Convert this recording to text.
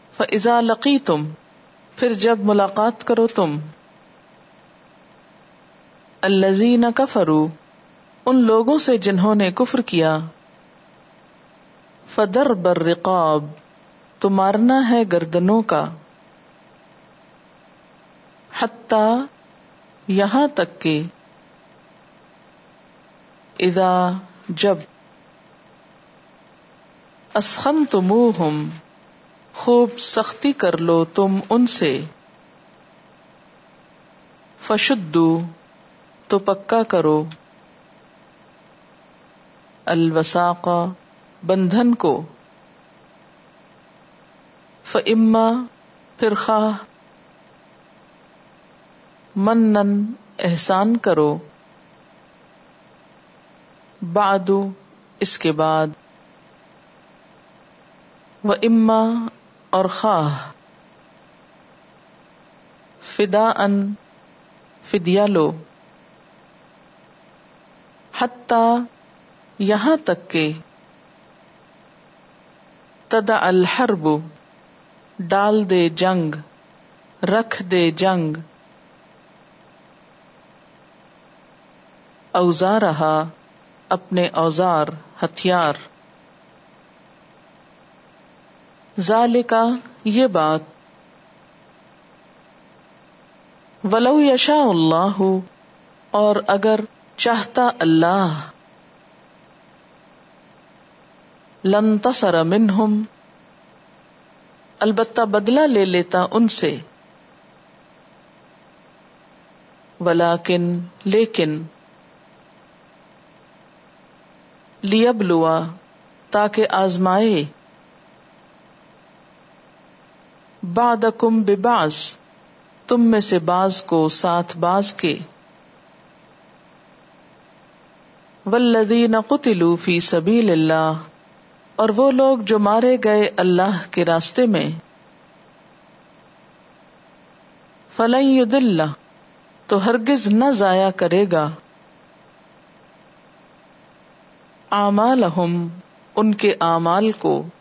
فَإِذَا لَقِيتُمْ، پھر جب ملاقات کرو تم، الَّذِينَ كَفَرُوا، ان لوگوں سے جنہوں نے کفر کیا، فَضَرْبَ الرِّقَابِ، تو مارنا ہے گردنوں کا، حتی، یہاں تک کہ، اذا، جب، اسخنتموہم، خوب سختی کر لو تم ان سے، فشدوا، تو پکا کرو، الوثاق، بندھن کو، فاما، پھر خواہ، منن، احسان کرو، بعد، اس کے بعد، واما، اور خواہ، فداءً، فدیہ لو، حتی، یہاں تک کہ، تدع الحرب، ڈال دے جنگ، رکھ دے جنگ، اوزارہا، اپنے اوزار، ہتھیار، ذالک، یہ بات، ولو یشاء اللہ، اور اگر چاہتا اللہ، لانتصر منہم، البتہ بدلہ لے لیتا ان سے، ولیکن، لیکن، لیبلوا، تاکہ آزمائے، بعضکم ببعض، تم میں سے بعض کو ساتھ بعض کے، والذین قتلوا فی سبیل اللہ، اور وہ لوگ جو مارے گئے اللہ کے راستے میں، فلن یضل، تو ہرگز نہ ضائع کرے گا، اعمالہم، ان کے اعمال کو،